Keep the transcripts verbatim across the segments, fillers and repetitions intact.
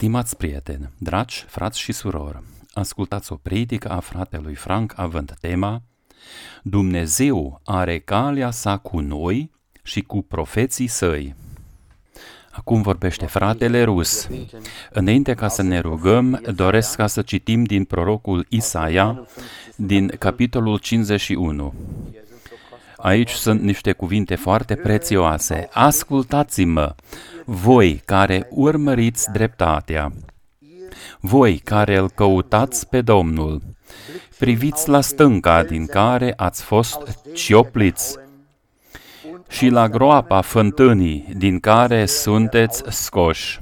Stimați prieteni, dragi frați și surori, ascultați o predică a fratelui Frank având tema Dumnezeu are calea sa cu noi și cu profeții săi. Acum vorbește fratele Rus. Înainte ca să ne rugăm, doresc ca să citim din prorocul Isaia, din capitolul cincizeci și unu. Aici sunt niște cuvinte foarte prețioase. Ascultați-mă, voi care urmăriți dreptatea, voi care îl căutați pe Domnul, priviți la stânca din care ați fost ciopliți și la groapa fântânii din care sunteți scoși.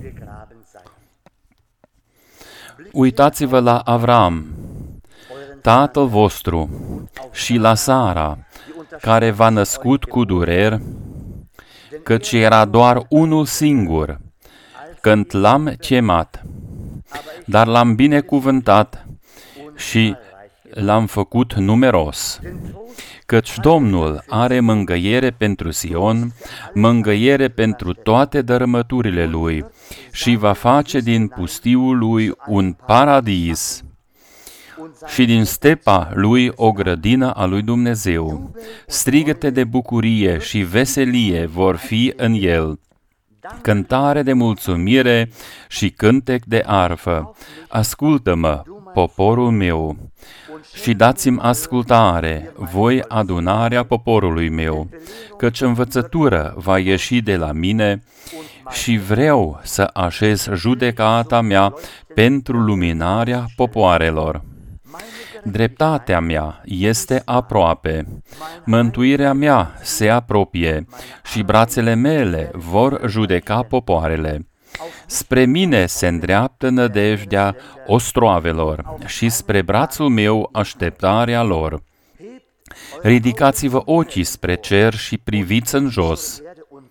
Uitați-vă la Avram, tatăl vostru, și la Sara, care v-a născut cu dureri, căci era doar unul singur, când l-am chemat, dar l-am binecuvântat și l-am făcut numeros. Căci Domnul are mângâiere pentru Sion, mângâiere pentru toate dărâmăturile lui și va face din pustiul lui un paradis și din stepa lui o grădină a lui Dumnezeu. Strigăte de bucurie și veselie vor fi în el, cântare de mulțumire și cântec de arfă. Ascultă-mă, poporul meu, și dați-mi ascultare, voi adunarea poporului meu, căci învățătură va ieși de la mine și vreau să așez judecata mea pentru luminarea popoarelor. Dreptatea mea este aproape, mântuirea mea se apropie și brațele mele vor judeca popoarele. Spre mine se îndreaptă nădejdea ostroavelor și spre brațul meu așteptarea lor. Ridicați-vă ochii spre cer și priviți în jos,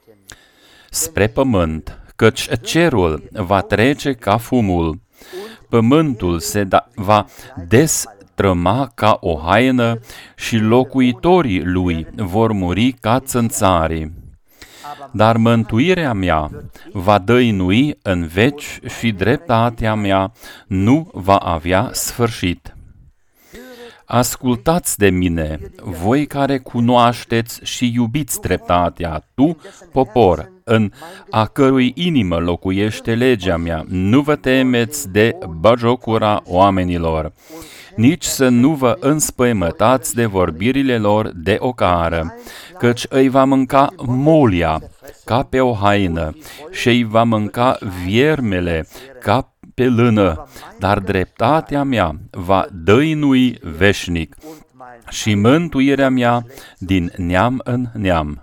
spre pământ, căci cerul va trece ca fumul, pământul se da- va destrăma ca o haină și locuitorii lui vor muri ca țânțarii. Dar mântuirea mea va dăinui în veci și dreptatea mea nu va avea sfârșit. Ascultați de mine, voi care cunoașteți și iubiți dreptatea, tu, popor, în a cărui inimă locuiește legea mea, nu vă temeți de bagiocura oamenilor, nici să nu vă înspăimătați de vorbirile lor de ocară, căci îi va mânca molia ca pe o haină și îi va mânca viermele ca pe lână, dar dreptatea mea va dăinui veșnic și mântuirea mea din neam în neam.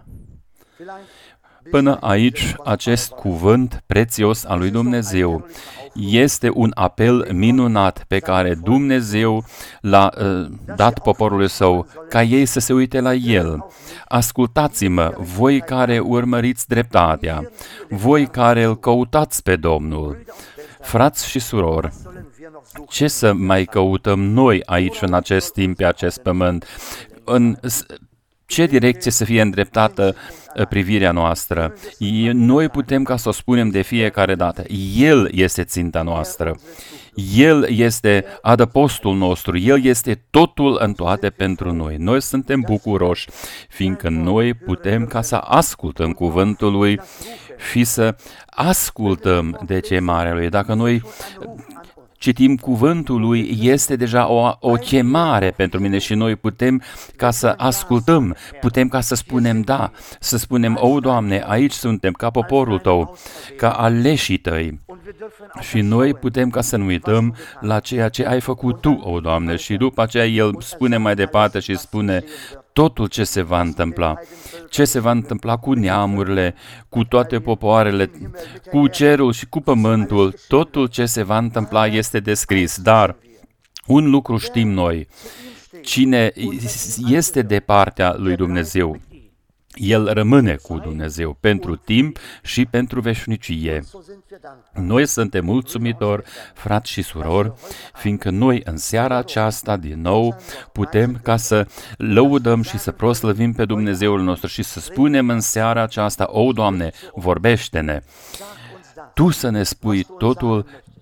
Până aici, acest cuvânt prețios al lui Dumnezeu este un apel minunat pe care Dumnezeu l-a uh, dat poporului său, ca ei să se uite la el. Ascultați-mă, voi care urmăriți dreptatea, voi care îl căutați pe Domnul. Frați și surori, ce să mai căutăm noi aici în acest timp, pe acest pământ? În ce direcție să fie îndreptată privirea noastră? Noi putem ca să o spunem de fiecare dată. El este ținta noastră. El este adăpostul nostru. El este totul în toate pentru noi. Noi suntem bucuroși, fiindcă noi putem ca să ascultăm cuvântul lui și să ascultăm de chemarea lui. Dacă noi citim cuvântul lui, este deja o, o chemare pentru mine și noi putem ca să ascultăm, putem ca să spunem da, să spunem, o, Doamne, aici suntem ca poporul Tău, ca aleșii Tăi. Și noi putem ca să nu uităm la ceea ce ai făcut Tu, o, Doamne, și după aceea El spune mai departe și spune totul ce se va întâmpla, ce se va întâmpla cu neamurile, cu toate popoarele, cu cerul și cu pământul, totul ce se va întâmpla este descris. Dar un lucru știm noi, cine este de partea lui Dumnezeu, el rămâne cu Dumnezeu pentru timp și pentru veșnicie. Noi suntem mulțumitori, frați și surori, fiindcă noi în seara aceasta, din nou, putem ca să lăudăm și să proslăvim pe Dumnezeul nostru și să spunem în seara aceasta, o, Doamne, vorbește-ne! Tu să ne spui totul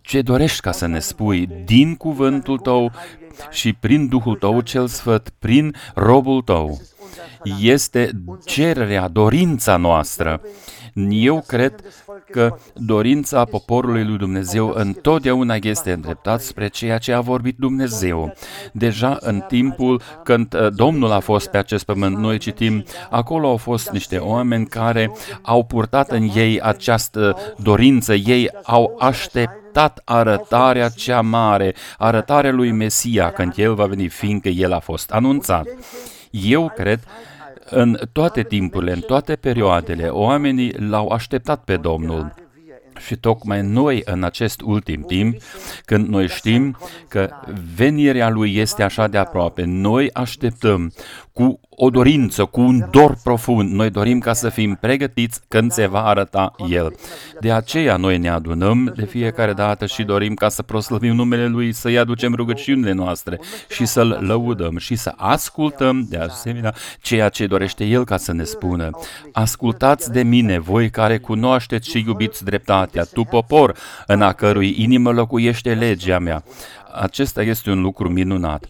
ce dorești ca să ne spui din cuvântul Tău și prin Duhul Tău cel Sfânt, prin robul Tău. Este cererea, dorința noastră. Eu cred că dorința poporului lui Dumnezeu întotdeauna este îndreptat spre ceea ce a vorbit Dumnezeu. Deja în timpul când Domnul a fost pe acest pământ, noi citim, acolo au fost niște oameni care au purtat în ei această dorință, ei au așteptat arătarea cea mare, arătarea lui Mesia când El va veni, fiindcă El a fost anunțat. Eu cred în toate timpurile, în toate perioadele, oamenii l-au așteptat pe Domnul. Și tocmai noi, în acest ultim timp, când noi știm că venirea Lui este așa de aproape, noi așteptăm cu o dorință, cu un dor profund. Noi dorim ca să fim pregătiți când se va arăta El. De aceea noi ne adunăm de fiecare dată și dorim ca să proslăvim numele Lui, să-i aducem rugăciunile noastre și să-L lăudăm și să ascultăm de asemenea ceea ce dorește El ca să ne spună. Ascultați de mine, voi care cunoașteți și iubiți dreptatea, tu popor în a cărui inimă locuiește legea mea. Acesta este un lucru minunat.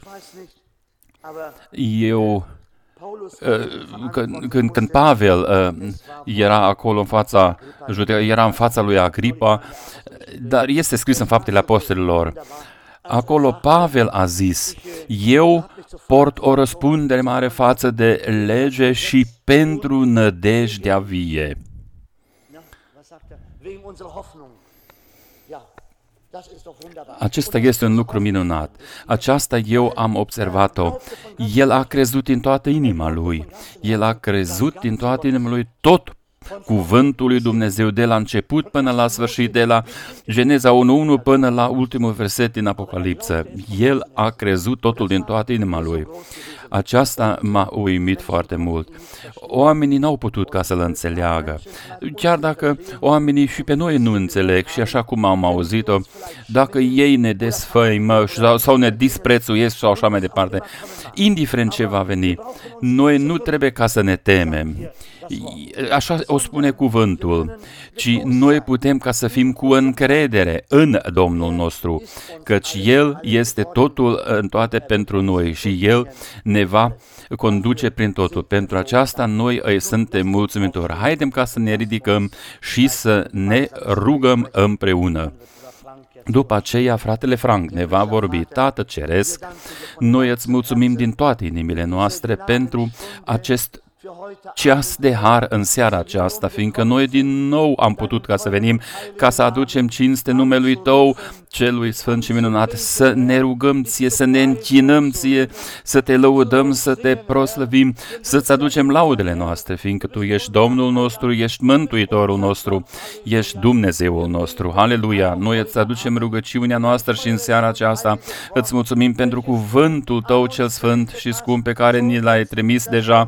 Eu, când, când, când Pavel era acolo în fața, era în fața lui Agripa, dar este scris în Faptele Apostolilor, acolo Pavel a zis, eu port o răspundere mare față de lege și pentru nădejdea vie. Acesta este un lucru minunat. Aceasta eu am observat-o. El a crezut în toată inima lui. El a crezut în toată inima lui tot cuvântul lui Dumnezeu de la început până la sfârșit, de la Geneza unu unu până la ultimul verset din Apocalipsă. El a crezut totul din toată inima lui. Aceasta m-a uimit foarte mult. Oamenii n-au putut ca să-l înțeleagă. Chiar dacă oamenii și pe noi nu înțeleg și așa cum am auzit-o, dacă ei ne desfăimă sau ne disprețuiesc sau așa mai departe, indiferent ce va veni, noi nu trebuie ca să ne temem. Așa o spune cuvântul, ci noi putem ca să fim cu încredere în Domnul nostru, căci El este totul în toate pentru noi și El ne va conduce prin totul. Pentru aceasta noi îi suntem mulțumitori. Haidem ca să ne ridicăm și să ne rugăm împreună. După aceea, fratele Frank ne va vorbi. Tată Ceresc, noi îți mulțumim din toate inimile noastre pentru acest ceas de har în seara aceasta, fiindcă noi din nou am putut ca să venim, ca să aducem cinste numelui Tău, celui sfânt și minunat, să ne rugăm Ție, să ne închinăm Ție, să Te lăudăm, să Te proslăvim, să-Ți aducem laudele noastre, fiindcă Tu ești Domnul nostru, ești Mântuitorul nostru, ești Dumnezeul nostru. Haleluia! Noi îți aducem rugăciunea noastră și în seara aceasta îți mulțumim pentru cuvântul Tău cel sfânt și scump pe care ni l-ai trimis deja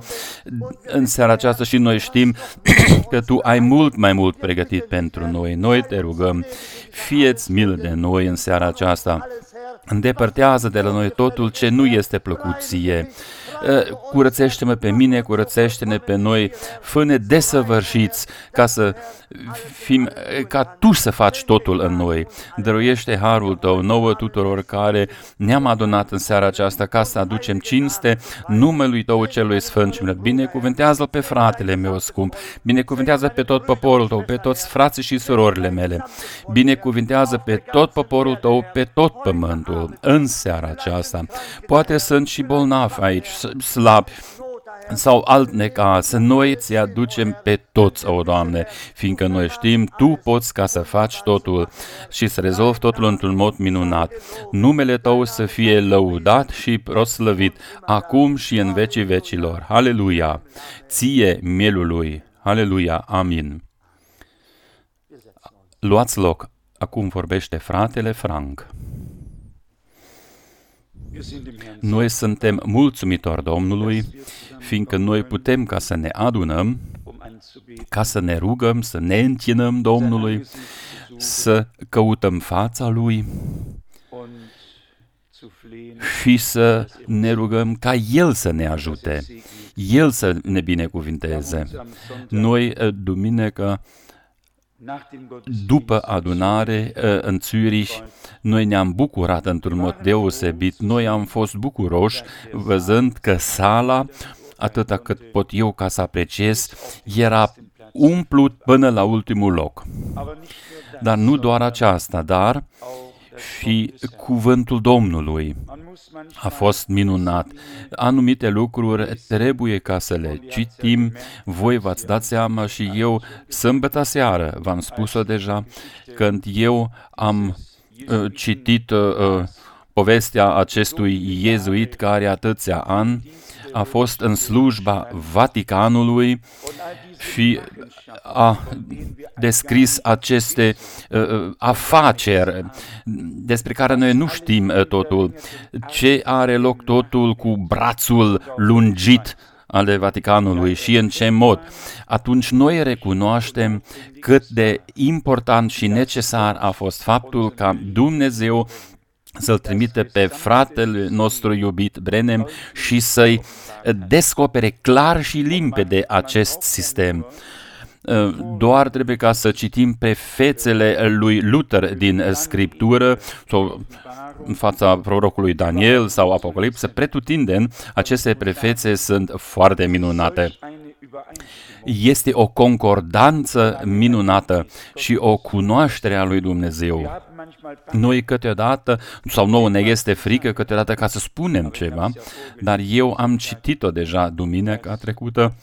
în seara aceasta și noi știm că Tu ai mult mai mult pregătit pentru noi. Noi Te rugăm, fie-ți milă de noi în seara aceasta. Îndepărtează de la noi totul ce nu este plăcut Ție. Curățește-mă pe mine, curățește-ne pe noi, fă-ne desăvârșiți ca să fim, ca Tu să faci totul în noi. Dăruiește harul Tău nouă tuturor care ne-am adunat în seara aceasta ca să aducem cinste numelui Tău celui sfânt și binecuvântează-l pe fratele meu scump, binecuvântează pe tot poporul Tău, pe toți frații și surorile mele, binecuvântează pe tot poporul Tău, pe tot pământul în seara aceasta. Poate sunt și bolnavi aici, slabi sau alt necaz, noi Ți aducem pe toți, o Doamne, fiindcă noi știm, Tu poți ca să faci totul și să rezolvi totul într-un mod minunat. Numele Tău să fie lăudat și proslăvit, acum și în vecii vecilor. Haleluia! Ție, mielul Lui. Haleluia! Amin. Luați loc. Acum vorbește fratele Frank. Noi suntem mulțumitori Domnului, fiindcă noi putem ca să ne adunăm, ca să ne rugăm, să ne închinăm Domnului, să căutăm fața Lui și să ne rugăm ca El să ne ajute, El să ne binecuvinteze. Noi, duminică, După adunare, în Zürich, noi ne-am bucurat într-un mod deosebit. Noi am fost bucuroși văzând că sala, atâta cât pot eu ca să apreciez, era umplut până la ultimul loc. Dar nu doar aceasta, dar și cuvântul Domnului a fost minunat. Anumite lucruri trebuie ca să le citim. Voi v-ați dat seama și eu, sâmbătă seară, v-am spus-o deja, când eu am uh, citit uh, povestea acestui iezuit care atâția ani a fost în slujba Vaticanului și a descris aceste uh, afaceri despre care noi nu știm uh, totul, ce are loc totul cu brațul lungit ale Vaticanului și în ce mod. Atunci noi recunoaștem cât de important și necesar a fost faptul ca Dumnezeu să-l trimite pe fratele nostru iubit Branham și să-i descopere clar și limpede acest sistem. Doar trebuie ca să citim pe fețele lui Luther din Scriptură sau în fața prorocului Daniel sau Apocalipsă, pretutindeni, aceste prefețe sunt foarte minunate. Este o concordanță minunată și o cunoaștere a lui Dumnezeu. Noi câteodată, sau nouă ne este frică câteodată ca să spunem ceva, dar eu am citit-o deja duminica trecută,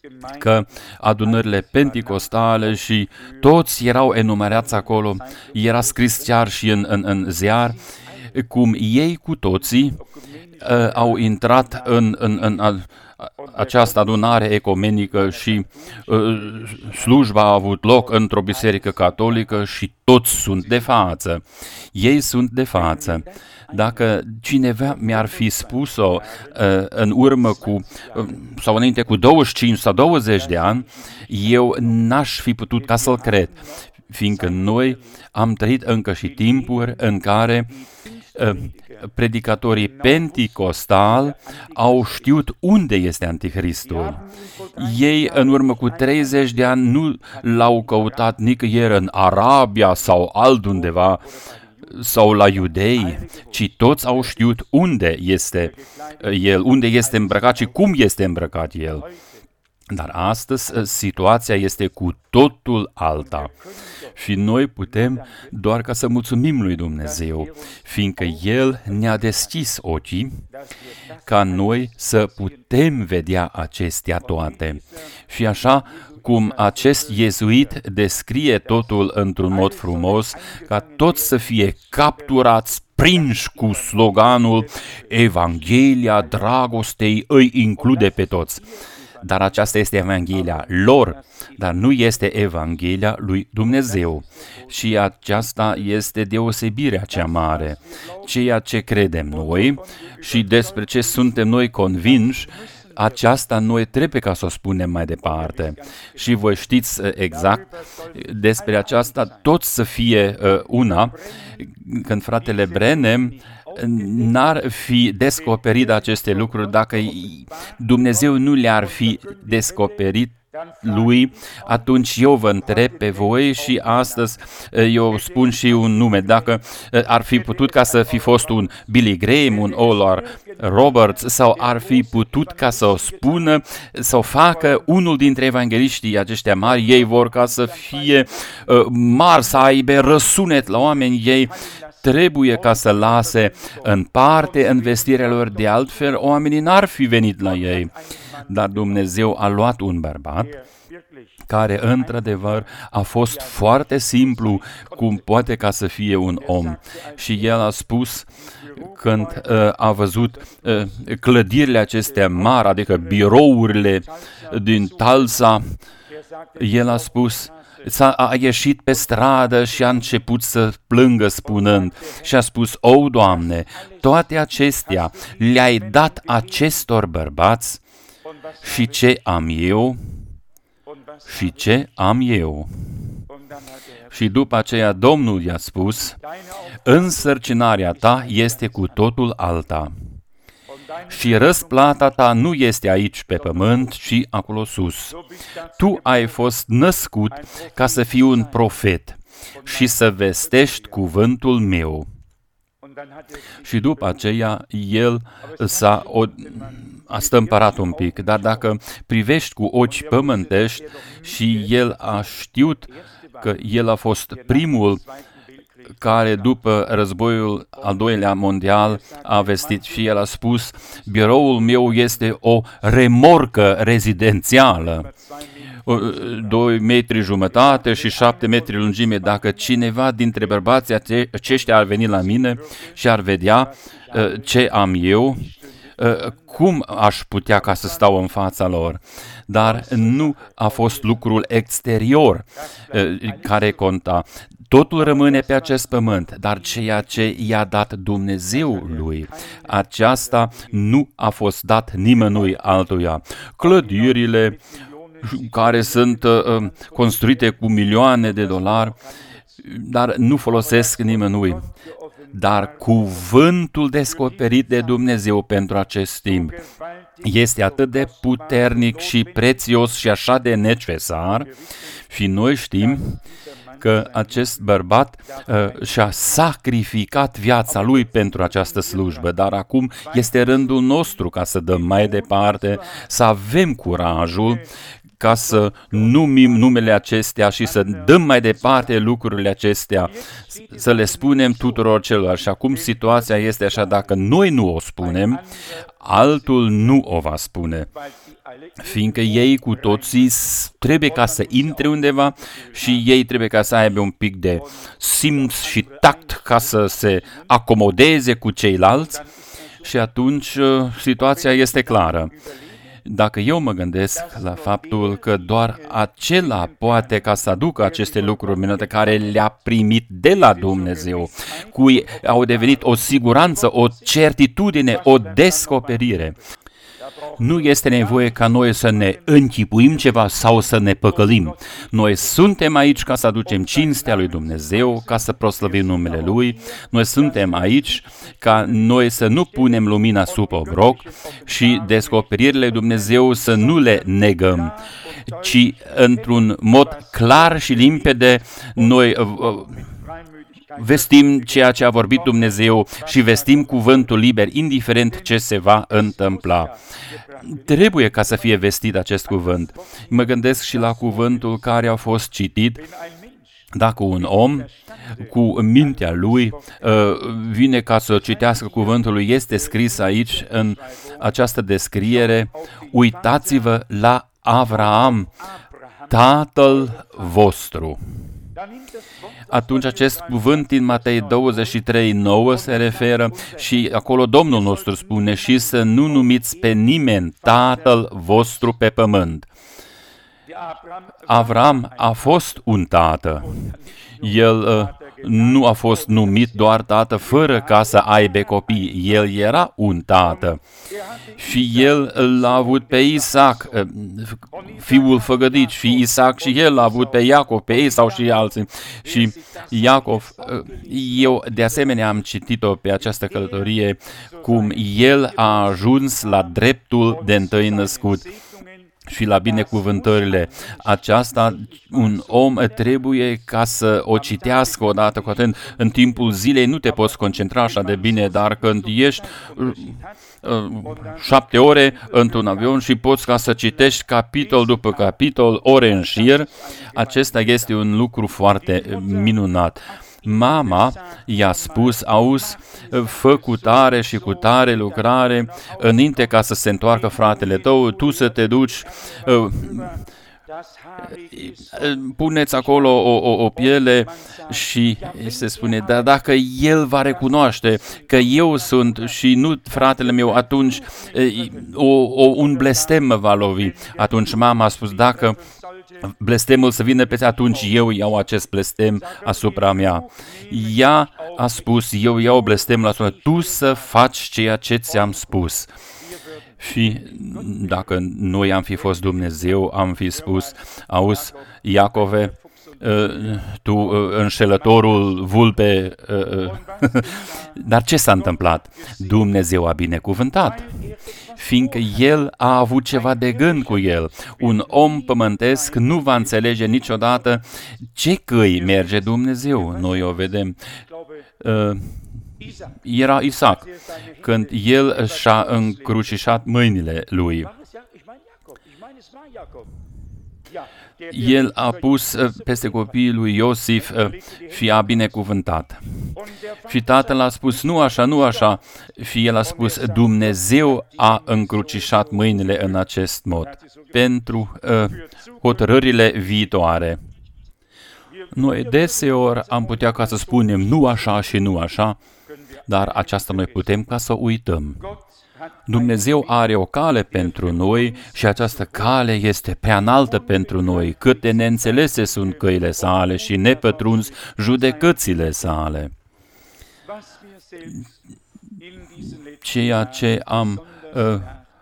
că adunările penticostale și toți erau enumerați acolo, era scris chiar și în, în, în ziar, cum ei cu toții uh, au intrat în, în, în a, această adunare ecumenică și uh, slujba a avut loc într-o biserică catolică și toți sunt de față. Ei sunt de față. Dacă cineva mi-ar fi spus-o uh, în urmă cu, uh, sau înainte cu douăzeci și cinci sau douăzeci de ani, eu n-aș fi putut ca să-l cred, fiindcă noi am trăit încă și timpuri în care uh, predicatorii penticostali au știut unde este Anticristul. Ei, în urmă cu treizeci de ani, nu l-au căutat nicăieri în Arabia sau altundeva, sau la iudei, ci toți au știut unde este el, unde este îmbrăcat și cum este îmbrăcat el. Dar astăzi situația este cu totul alta și noi putem doar ca să mulțumim lui Dumnezeu, fiindcă El ne-a deschis ochii ca noi să putem vedea acestea toate. Și așa cum acest iezuit descrie totul într-un mod frumos, ca toți să fie capturați, prinși cu sloganul Evanghelia dragostei îi include pe toți. Dar aceasta este Evanghelia lor, dar nu este Evanghelia lui Dumnezeu. Și aceasta este deosebirea cea mare. Ceea ce credem noi și despre ce suntem noi convinși, aceasta noi trebuie ca să o spunem mai departe. Și voi știți exact despre aceasta, toți să fie uh, una, când fratele Branham n-ar fi descoperit aceste lucruri dacă Dumnezeu nu le-ar fi descoperit lui, atunci eu vă întreb pe voi și astăzi eu spun și un nume. Dacă ar fi putut ca să fi fost un Billy Graham, un Oral Roberts, sau ar fi putut ca să o spună, să o facă unul dintre evangeliștii aceștia mari, ei vor ca să fie uh, mari, să aibă răsunet la oameni, ei trebuie ca să lase în parte investirea lor, de altfel oamenii n-ar fi venit la ei. Dar Dumnezeu a luat un bărbat care într-adevăr a fost foarte simplu cum poate ca să fie un om. Și el a spus, când uh, a văzut uh, clădirile acestea mari, adică birourile din Tulsa, el a spus, S-a, a ieșit pe stradă și a început să plângă spunând și a spus, o, Doamne, toate acestea le-ai dat acestor bărbați și ce am eu și ce am eu. Și după aceea Domnul i-a spus, însărcinarea ta este cu totul alta. și răsplata ta nu este aici pe pământ, ci acolo sus. Tu ai fost născut ca să fii un profet și să vestești cuvântul meu. Și după aceea el s-a o, a stâmpărat un pic, dar dacă privești cu ochi pământești și el a știut că el a fost primul care după războiul al doilea mondial a vestit și el a spus: biroul meu este o remorcă rezidențială, doi metri jumătate și șapte metri lungime. Dacă cineva dintre bărbații aceștia ar veni la mine și ar vedea ce am eu, cum aș putea ca să stau în fața lor? Dar nu a fost lucrul exterior care conta. Totul rămâne pe acest pământ, dar ceea ce i-a dat Dumnezeu lui, aceasta nu a fost dat nimănui altuia. Clădirile care sunt uh, construite cu milioane de dolari, dar nu folosesc nimănui. Dar cuvântul descoperit de Dumnezeu pentru acest timp este atât de puternic și prețios și așa de necesar și noi știm că acest bărbat uh, și-a sacrificat viața lui pentru această slujbă, dar acum este rândul nostru ca să dăm mai departe, să avem curajul ca să numim numele acestea și să dăm mai departe lucrurile acestea, să le spunem tuturor celor. Și acum situația este așa, dacă noi nu o spunem, altul nu o va spune. Fiindcă ei cu toții trebuie ca să intre undeva și ei trebuie ca să aibă un pic de simț și tact ca să se acomodeze cu ceilalți și atunci situația este clară. Dacă eu mă gândesc la faptul că doar acela poate ca să aducă aceste lucruri minunate care le-a primit de la Dumnezeu, cui au devenit o siguranță, o certitudine, o descoperire, nu este nevoie ca noi să ne închipuim ceva sau să ne păcălim. Noi suntem aici ca să aducem cinstea lui Dumnezeu, ca să proslăvim numele Lui. Noi suntem aici ca noi să nu punem lumina sub obroc și descoperirile lui Dumnezeu să nu le negăm, ci într-un mod clar și limpede noi vestim ceea ce a vorbit Dumnezeu și vestim cuvântul liber, indiferent ce se va întâmpla. Trebuie ca să fie vestit acest cuvânt. Mă gândesc și la cuvântul care a fost citit. Dacă un om cu mintea lui vine ca să citească cuvântul lui, este scris aici în această descriere: uitați-vă la Avraam, tatăl vostru. Atunci acest cuvânt din Matei douăzeci și trei nouă se referă și acolo Domnul nostru spune: și să nu numiți pe nimeni tatăl vostru pe pământ. Avram a fost un tată. El uh, nu a fost numit doar tată fără ca să aibă copii. El era un tată. Și el l-a avut pe Isaac, uh, fiul făgădit, și Isaac și el l-a avut pe Iacov, pe Esau și alții. Și Iacov, uh, eu de asemenea am citit-o pe această călătorie, cum el a ajuns la dreptul de întâi născut și la binecuvântările. Aceasta, un om trebuie ca să o citească odată cu atent. În timpul zilei nu te poți concentra așa de bine, dar când ești uh, uh, șapte ore într-un avion și poți ca să citești capitol după capitol, ore în șir, acesta este un lucru foarte minunat. Mama i-a spus: auzi, fă cu tare și cu tare lucrare înainte ca să se întoarcă fratele tău, tu să te duci, uh, puneți acolo o, o, o piele și se spune: dar dacă el va recunoaște că eu sunt și nu fratele meu, atunci o, o, un blestem mă va lovi. Atunci mama a spus: dacă blestemul să vină peste, atunci eu iau acest blestem asupra mea. Ea a spus: eu iau blestemul asupra mea, tu să faci ceea ce ți-am spus. Și dacă noi am fi fost Dumnezeu, am fi spus: auzi, Iacove, tu înșelătorul vulpe. Dar ce s-a întâmplat? Dumnezeu a binecuvântat, fiindcă el a avut ceva de gând cu el. Un om pământesc nu va înțelege niciodată ce căi merge Dumnezeu. Noi o vedem. Era Isaac, când el și-a încrucișat mâinile lui. El a pus peste copiii lui Iosif și a binecuvântat. Și tatăl a spus, nu așa, nu așa. Și el a spus, Dumnezeu a încrucișat mâinile în acest mod pentru uh, hotărârile viitoare. Noi deseori am putea ca să spunem nu așa și nu așa, dar aceasta noi putem ca să uităm. Dumnezeu are o cale pentru noi și această cale este prea înaltă pentru noi, cât de neînțelese sunt căile sale și nepătruns judecățile sale. Ceea ce am uh,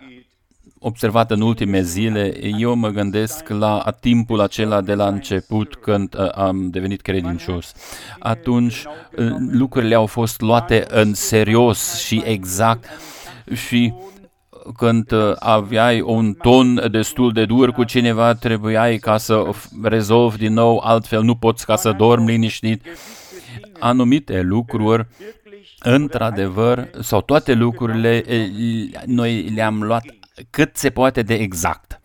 observat în ultime zile, eu mă gândesc la timpul acela de la început, când uh, am devenit credincios. Atunci uh, lucrurile au fost luate în serios și exact. Și când aveai un ton destul de dur cu cineva, trebuiai ca să rezolvi din nou, altfel nu poți ca să dormi liniștit. Anumite lucruri, într-adevăr, sau toate lucrurile, noi le-am luat cât se poate de exact.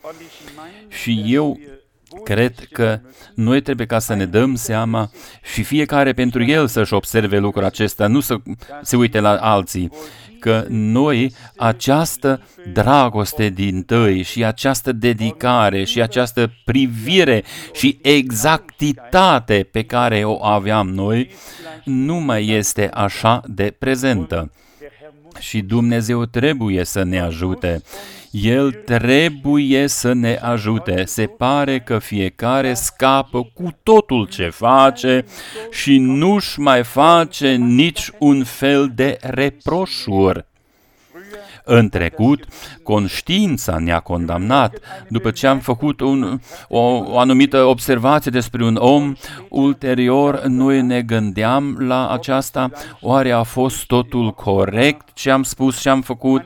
Și eu cred că noi trebuie ca să ne dăm seama și fiecare pentru el să-și observe lucrul acesta, nu să se uite la alții, că noi această dragoste dintâi și această dedicare și această privire și exactitate pe care o aveam noi nu mai este așa de prezentă. Și Dumnezeu trebuie să ne ajute. El trebuie să ne ajute. Se pare că fiecare scapă cu totul ce face și nu-și mai face nici un fel de reproșuri. În trecut, conștiința ne-a condamnat. După ce am făcut un, o, o anumită observație despre un om, ulterior noi ne gândeam la aceasta, oare a fost totul corect ce am spus și am făcut?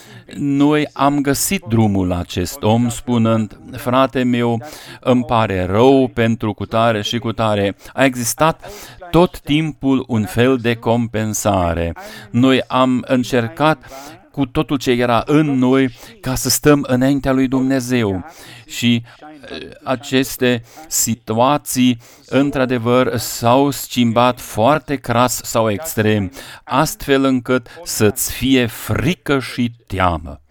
Noi am găsit drumul la acest om spunând, frate meu, îmi pare rău pentru cutare și cutare. A existat tot timpul un fel de compensare. Noi am încercat cu totul ce era în noi ca să stăm înaintea lui Dumnezeu. Și aceste situații, într-adevăr, s-au schimbat foarte cras sau extrem, astfel încât să-ți fie frică și teamă.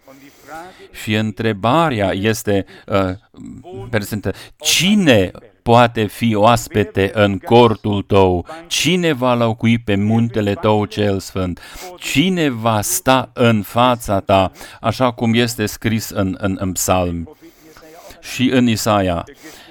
Și întrebarea este uh, prezentă, cine poate fi oaspete în cortul tău? Cine va locui pe muntele tău cel sfânt? Cine va sta în fața ta, așa cum este scris în, în, în psalm și în Isaia?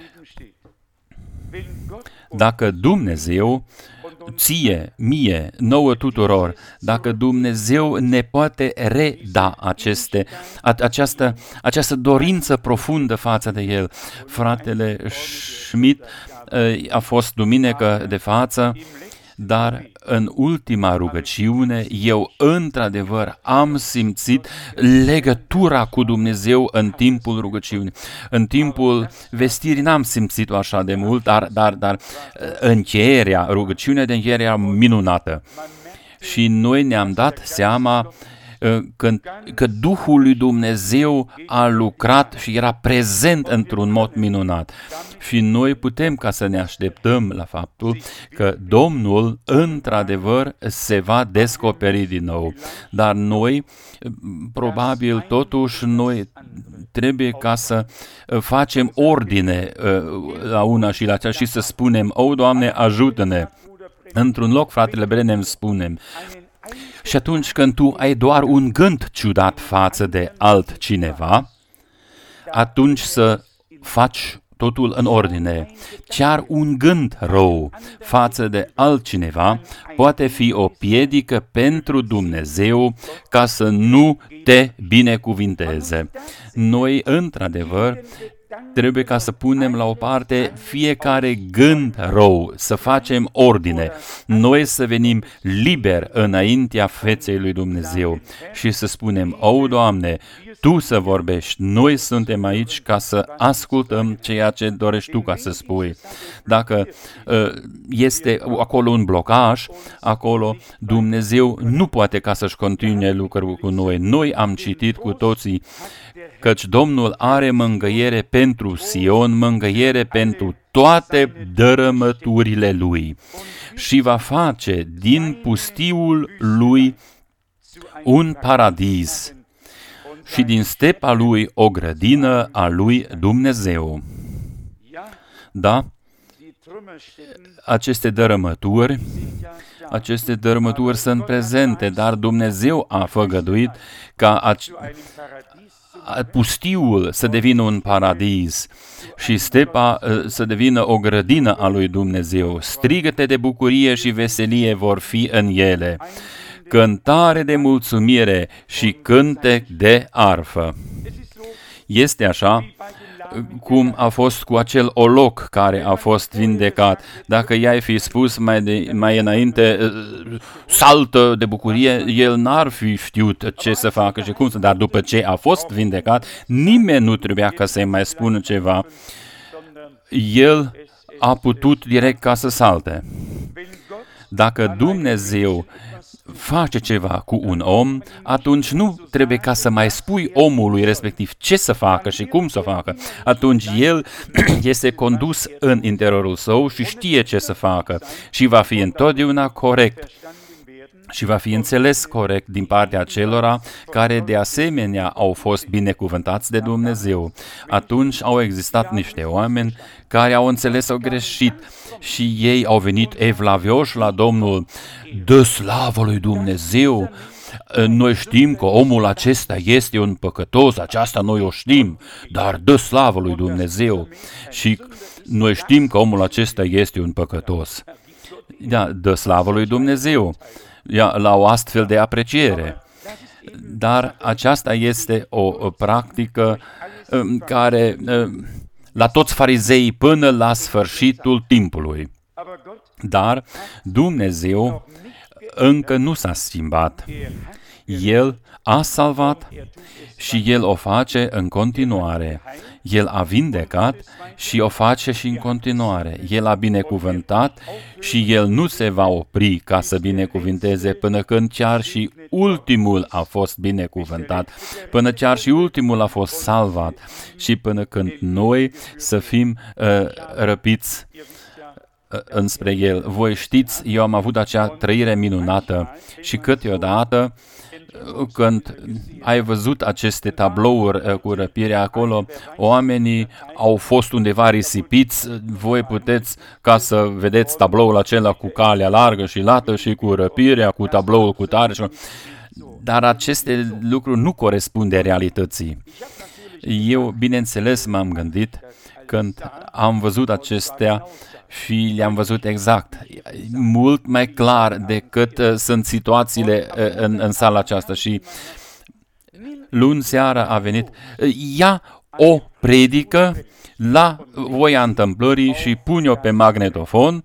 Dacă Dumnezeu ție, mie, nouă tuturor, dacă Dumnezeu ne poate reda aceste, a, această, această dorință profundă față de El. Fratele Schmidt a fost duminică de față, dar în ultima rugăciune eu într-adevăr am simțit legătura cu Dumnezeu în timpul rugăciunii. În timpul vestirii n-am simțit-o așa de mult, dar, dar, dar încheierea, rugăciunea de încheiere era minunată. Și noi ne-am dat seama că, că Duhul lui Dumnezeu a lucrat și era prezent într-un mod minunat. Și noi putem ca să ne așteptăm la faptul că Domnul într-adevăr se va descoperi din nou. Dar noi, probabil totuși, noi trebuie ca să facem ordine la una și la cealaltă și să spunem, o, Doamne, ajută-ne. Într-un loc, fratele Brenem, spunem, și atunci când tu ai doar un gând ciudat față de altcineva, atunci să faci totul în ordine. Chiar un gând rău față de altcineva poate fi o piedică pentru Dumnezeu ca să nu te binecuvinteze. Noi, într-adevăr, trebuie ca să punem la o parte fiecare gând rău, să facem ordine, noi să venim liber înaintea feței lui Dumnezeu și să spunem, o, Doamne, Tu să vorbești, noi suntem aici ca să ascultăm ceea ce dorești Tu ca să spui. Dacă uh, este acolo un blocaj, acolo Dumnezeu nu poate ca să-și continue lucrul cu noi. Noi am citit cu toții căci Domnul are mângâiere pentru Sion, mângâiere pentru toate dărâmăturile Lui și va face din pustiul Lui un paradis și din stepa Lui o grădină a Lui Dumnezeu. Da, aceste dărâmături, aceste dărâmături sunt prezente, dar Dumnezeu a făgăduit ca pustiul să devină un paradis și stepa să devină o grădină a lui Dumnezeu. Strigăte de bucurie și veselie vor fi în ele, cântare de mulțumire și cântec de arfă. Este așa cum a fost cu acel oloc care a fost vindecat. Dacă i-ai fi spus mai, de, mai înainte, saltă de bucurie, el n-ar fi știut ce să facă și cum să, dar după ce a fost vindecat, nimeni nu trebuia ca să-i mai spună ceva. El a putut direct ca să salte. Dacă Dumnezeu face ceva cu un om, atunci nu trebuie ca să mai spui omului respectiv ce să facă și cum să facă. Atunci el este condus în interiorul său și știe ce să facă și va fi întotdeauna corect și va fi înțeles corect din partea celora care de asemenea au fost binecuvântați de Dumnezeu. Atunci au existat niște oameni care au înțeles-o greșit și ei au venit evlavioși la Domnul. Dă slavă lui Dumnezeu! Noi știm că omul acesta este un păcătos, aceasta noi o știm, dar dă slavă lui Dumnezeu! Și noi știm că omul acesta este un păcătos. Da, dă slavă lui Dumnezeu! La o astfel de apreciere. Dar aceasta este o, o practică um, care um, la toți farizeii până la sfârșitul timpului. Dar Dumnezeu încă nu s-a schimbat. El a salvat și El o face în continuare. El a vindecat și o face și în continuare. El a binecuvântat și El nu se va opri ca să binecuvinteze până când chiar și ultimul a fost binecuvântat, până chiar și ultimul a fost salvat și până când noi să fim uh, răpiți uh, înspre El. Voi știți, eu am avut acea trăire minunată și câteodată când ai văzut aceste tablouri cu răpirea acolo, oamenii au fost undeva risipiți, voi puteți ca să vedeți tabloul acela cu calea largă și lată și cu răpirea, cu tabloul cu tare. Dar aceste lucruri nu corespunde realității. Eu, bineînțeles, m-am gândit când am văzut acestea și le-am văzut exact, mult mai clar decât uh, sunt situațiile uh, în, în sala aceasta. Și luni seara a venit, uh, ia o predică la voia întâmplării și pune-o pe magnetofon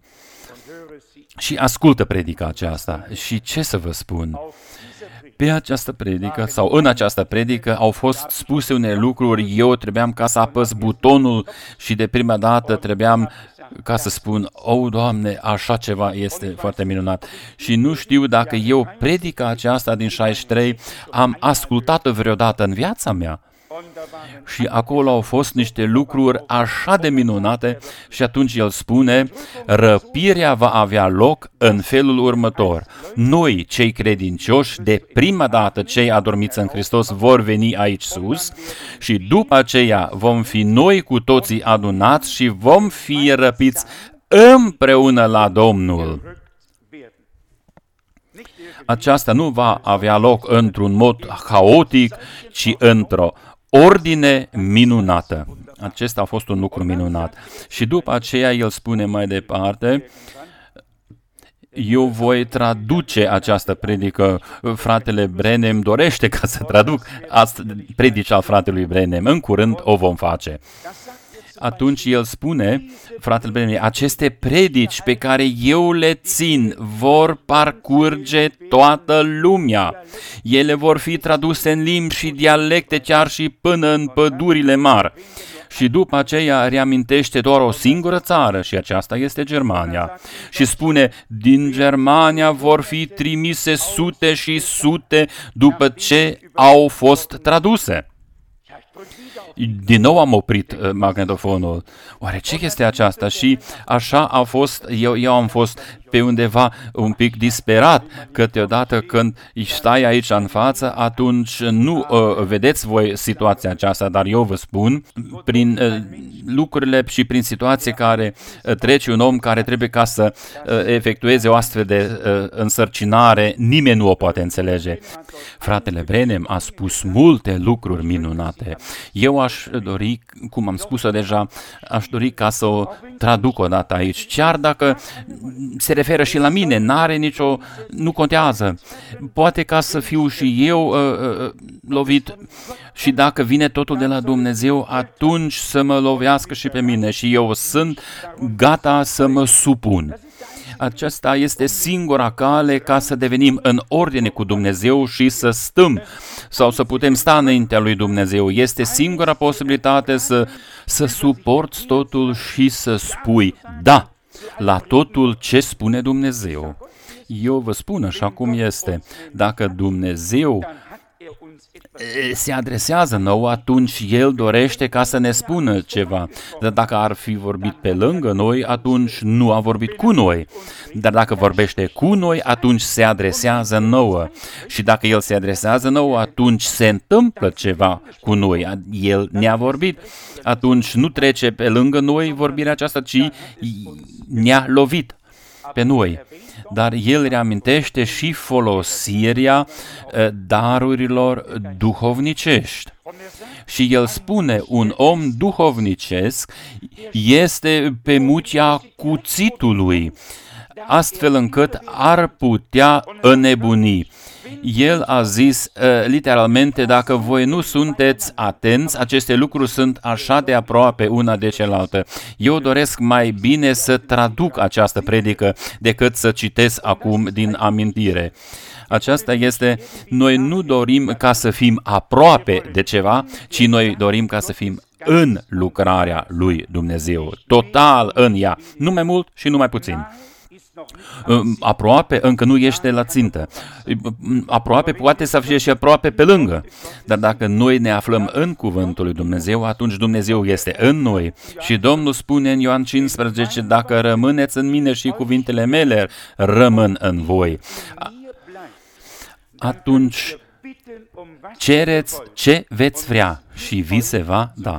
și ascultă predica aceasta. Și ce să vă spun? Pe această predică sau în această predică au fost spuse unele lucruri, eu trebuiam ca să apăs butonul și de prima dată trebuiam ca să spun, o, Doamne, așa ceva este foarte minunat. Și nu știu dacă eu predica aceasta din șaizeci și trei am ascultat-o vreodată în viața mea. Și acolo au fost niște lucruri așa de minunate și atunci el spune, răpirea va avea loc în felul următor. Noi, cei credincioși, de prima dată cei adormiți în Hristos vor veni aici sus și după aceea vom fi noi cu toții adunați și vom fi răpiți împreună la Domnul. Aceasta nu va avea loc într-un mod haotic, ci într-o ordine minunată. Acesta a fost un lucru minunat. Și după aceea el spune mai departe, Eu voi traduce această predică. Fratele Branham dorește ca să traduc asta, predica fratelui Branham. În curând o vom face. Atunci el spune, fratele Branham, aceste predici pe care eu le țin vor parcurge toată lumea. Ele vor fi traduse în limbi și dialecte chiar și până în pădurile mari. Și după aceea reamintește doar o singură țară și aceasta este Germania. Și spune, din Germania vor fi trimise sute și sute după ce au fost traduse. Din nou am oprit uh, magnetofonul. Oare ce este aceasta? Și așa a fost, eu, eu am fost pe undeva un pic disperat, câteodată când stai aici în față, atunci nu uh, vedeți voi situația aceasta, dar eu vă spun, prin uh, lucrurile și prin situații care uh, trece un om care trebuie ca să uh, efectueze o astfel de uh, însărcinare, nimeni nu o poate înțelege. Fratele Branham a spus multe lucruri minunate. Eu aș dori, cum am spus-o deja, aș dori ca să o traduc o dată aici, chiar dacă se referă și la mine, n-are nicio, nu contează. Poate ca să fiu și eu uh, uh, lovit și dacă vine totul de la Dumnezeu, atunci să mă lovească și pe mine și eu sunt gata să mă supun. Aceasta este singura cale ca să devenim în ordine cu Dumnezeu și să stăm sau să putem sta înaintea lui Dumnezeu. Este singura posibilitate să, să suporți totul și să spui da la totul ce spune Dumnezeu. Eu vă spun așa cum este. Dacă Dumnezeu se adresează nouă, atunci El dorește ca să ne spună ceva. Dar dacă ar fi vorbit pe lângă noi, atunci nu a vorbit cu noi. Dar dacă vorbește cu noi, atunci se adresează nouă. Și dacă El se adresează nouă, atunci se întâmplă ceva cu noi. El ne-a vorbit. Atunci nu trece pe lângă noi vorbirea aceasta, ci ne-a lovit pe noi. Dar el reamintește și folosirea darurilor duhovnicești. Și el spune, un om duhovnicesc este pe mucea cuțitului, astfel încât ar putea înnebuni. El a zis uh, literalmente, dacă voi nu sunteți atenți, aceste lucruri sunt așa de aproape una de cealaltă. Eu doresc mai bine să traduc această predică decât să citesc acum din amintire. Aceasta este, noi nu dorim ca să fim aproape de ceva, ci noi dorim ca să fim în lucrarea lui Dumnezeu, total în ea, nu mai mult și nu mai puțin. Aproape încă nu ești la țintă. Aproape poate să fie și aproape pe lângă. Dar dacă noi ne aflăm în cuvântul lui Dumnezeu, atunci Dumnezeu este în noi. Și Domnul spune în Ioan cincisprezece, dacă rămâneți în mine și cuvintele mele rămân în voi, atunci cereți ce veți vrea și vi se va da.